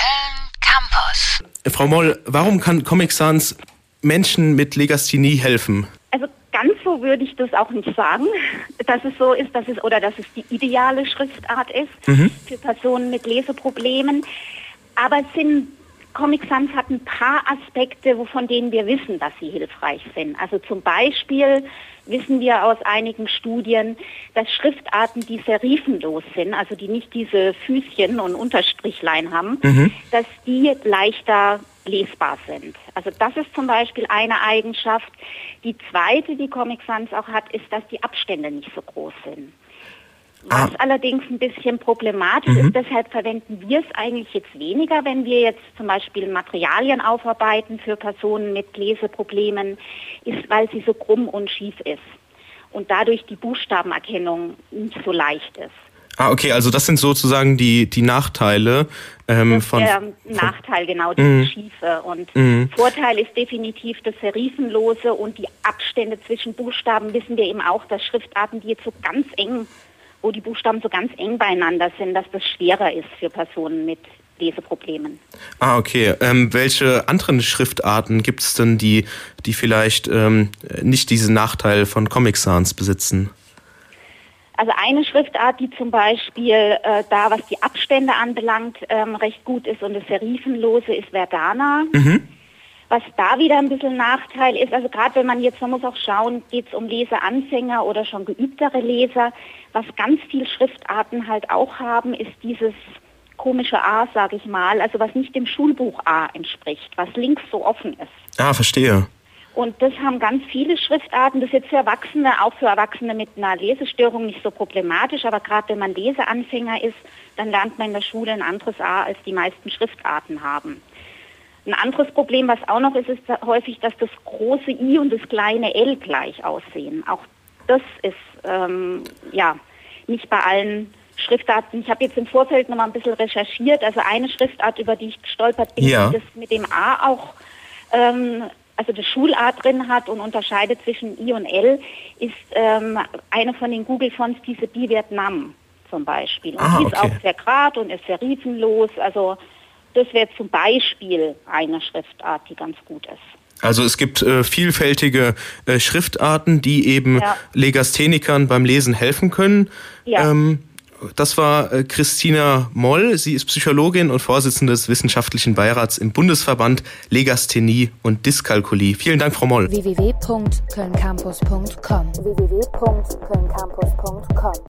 Köln Campus. Frau Moll, warum kann Comic Sans Menschen mit Legasthenie helfen? Also ganz so würde ich das auch nicht sagen, dass es so ist, dass es die ideale Schriftart ist für Personen mit Leseproblemen. Aber Comic Sans hat ein paar Aspekte, von denen wir wissen, dass sie hilfreich sind. Also zum Beispiel wissen wir aus einigen Studien, dass Schriftarten, die serifenlos sind, also die nicht diese Füßchen und Unterstrichlein haben, dass die leichter lesbar sind. Also das ist zum Beispiel eine Eigenschaft. Die zweite, die Comic Sans auch hat, ist, dass die Abstände nicht so groß sind. Was allerdings ein bisschen problematisch ist, deshalb verwenden wir es eigentlich jetzt weniger, wenn wir jetzt zum Beispiel Materialien aufarbeiten für Personen mit Leseproblemen, ist, weil sie so krumm und schief ist und dadurch die Buchstabenerkennung nicht so leicht ist. Okay, also das sind sozusagen die Nachteile Nachteil, genau, die Schiefe. Und Vorteil ist definitiv das Serifenlose und die Abstände zwischen Buchstaben wissen wir eben auch, dass Schriftarten, die jetzt so ganz eng, wo die Buchstaben so ganz eng beieinander sind, dass das schwerer ist für Personen mit Leseproblemen. Okay. Welche anderen Schriftarten gibt es denn, die vielleicht nicht diesen Nachteil von Comic Sans besitzen? Also eine Schriftart, die zum Beispiel was die Abstände anbelangt, recht gut ist und das Serifenlose ist Verdana. Was da wieder ein bisschen Nachteil ist, also gerade man muss auch schauen, geht es um Leseanfänger oder schon geübtere Leser. Was ganz viele Schriftarten halt auch haben, ist dieses komische A, sage ich mal, also was nicht dem Schulbuch A entspricht, was links so offen ist. Verstehe. Und das haben ganz viele Schriftarten. Das ist jetzt für Erwachsene, auch für Erwachsene mit einer Lesestörung nicht so problematisch, aber gerade wenn man Leseanfänger ist, dann lernt man in der Schule ein anderes A, als die meisten Schriftarten haben. Ein anderes Problem, was auch noch ist häufig, dass das große I und das kleine L gleich aussehen. Auch das ist nicht bei allen Schriftarten. Ich habe jetzt im Vorfeld noch mal ein bisschen recherchiert. Also eine Schriftart, über die ich gestolpert bin, die das mit dem A auch, also das Schul-A drin hat und unterscheidet zwischen I und L, ist eine von den Google-Fonts, diese Die Vietnam zum Beispiel. Und die ist auch sehr grad und ist serifenlos. Also das wäre zum Beispiel eine Schriftart, die ganz gut ist. Also es gibt vielfältige Schriftarten, die eben Legasthenikern beim Lesen helfen können. Ja. Das war Christina Moll. Sie ist Psychologin und Vorsitzende des Wissenschaftlichen Beirats im Bundesverband Legasthenie und Dyskalkulie. Vielen Dank, Frau Moll. www.kölncampus.com